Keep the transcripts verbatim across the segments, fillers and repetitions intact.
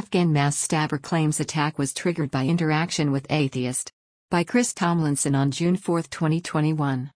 Afghan mass stabber claims attack was triggered by interaction with atheist. By Chris Tomlinson on June fourth, twenty twenty-one.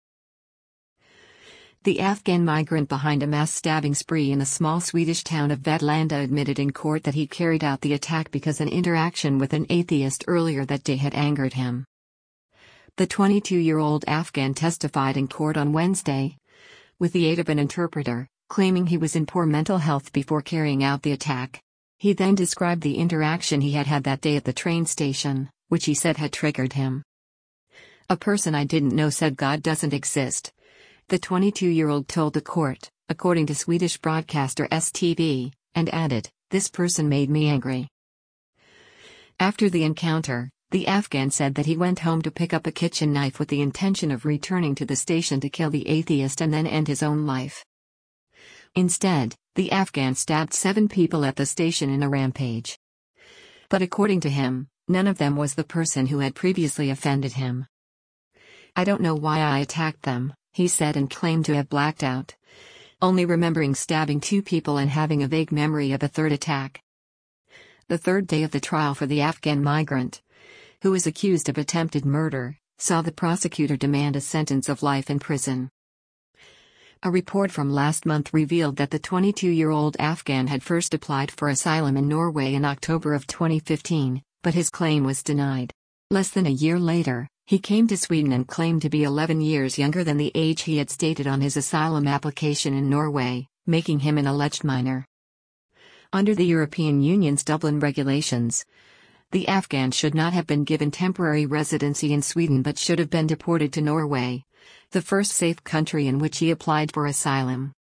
The Afghan migrant behind a mass stabbing spree in the small Swedish town of Vetlanda admitted in court that he carried out the attack because an interaction with an atheist earlier that day had angered him. The twenty-two-year-old Afghan testified in court on Wednesday, with the aid of an interpreter, claiming he was in poor mental health before carrying out the attack. He then described the interaction he had had that day at the train station, which he said had triggered him. "A person I didn't know said God doesn't exist," the twenty-two-year-old told the court, according to Swedish broadcaster S T V, and added, "This person made me angry." After the encounter, the Afghan said that he went home to pick up a kitchen knife with the intention of returning to the station to kill the atheist and then end his own life. Instead, the Afghan stabbed seven people at the station in a rampage. But according to him, none of them was the person who had previously offended him. "I don't know why I attacked them," he said, and claimed to have blacked out, only remembering stabbing two people and having a vague memory of a third attack. The third day of the trial for the Afghan migrant, who is accused of attempted murder, saw the prosecutor demand a sentence of life in prison. A report from last month revealed that the twenty-two-year-old Afghan had first applied for asylum in Norway in October of twenty fifteen, but his claim was denied. Less than a year later, he came to Sweden and claimed to be eleven years younger than the age he had stated on his asylum application in Norway, making him an alleged minor. Under the European Union's Dublin regulations, the Afghan should not have been given temporary residency in Sweden but should have been deported to Norway, the first safe country in which he applied for asylum.